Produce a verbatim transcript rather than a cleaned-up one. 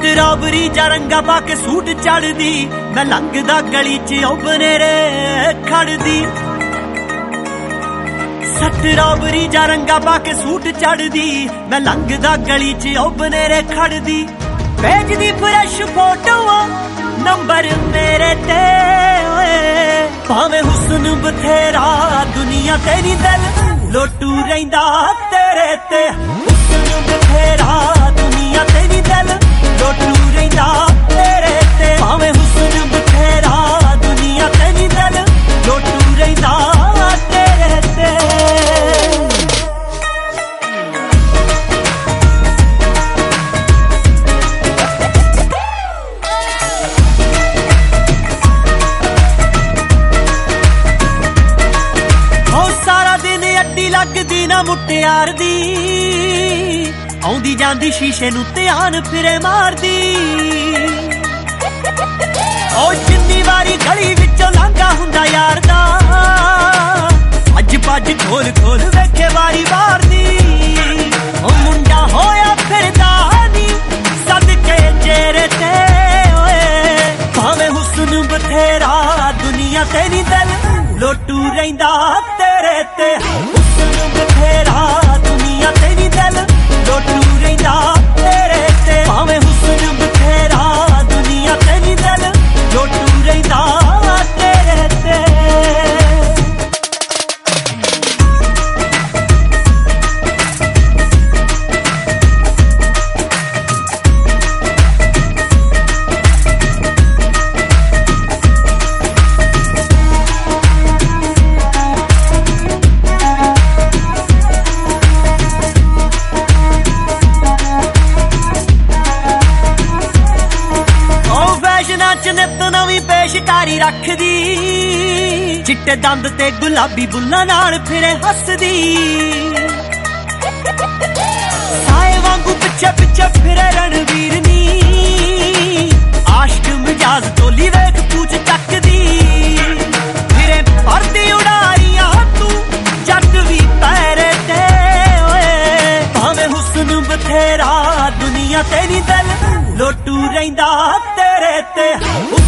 Strawberry जा रंगा पा के सूट चढ़दी मैं लंघदा गली च ओ बनेरे खड़दी। स्ट्रॉबेरी जा रंगा पा के सूट चढ़दी मैं लंघदा गली च ओ बनेरे खड़दी। भेजदी फ्रेश फोटो नंबर मेरे ते भावें हुस्न बथेरा दुनिया तेरी दिल लोटू रहिंदा तेरे ते। हुस्न बथेरा दुनिया तेरी दिल लोटू रहिंदा तेरे ते। भावें हुस्न बथेरा दुनिया तेरी दिल लोटू रहिंदा तेरे ते। लगदी ना मुटियार दी आउंदी जांदी शीशे नू ध्यान फिरे मारदी। ओ जिन्नी वारी गली विचों लांघा हुंदा यार दा अज पज खोल खोल वेखे वारी बार दी। ओ मुंडा होया फिरदा नी सदके चेहरे ते भावें हुस्न बथेरा दुनिया तेरी दिल लोटू रहिंदा तेरे ते। हुस्न बथेरा दुनिया तेरी दिल लोटू रहिंदा तेरे ते। भावें हुस्न बथेरा दुनिया तेरी दिल लोटू रहिंदा तेरे ते। नित नवीं पेशकारी रखदी चिट्टे दंद ते गुलाबी बुल्लां नाल फिरे हसदी। साए वांगू पिछे पिछे फिरे रणवीर नी आशिक मिजाज टोली वेख पूछ चकदी। फिरे परदी उड़ारियां तू जट भी पैरे ते भावें हुस्न बथेरा दुनिया तेरी दिल लोटू रहिंदा तेरे ते।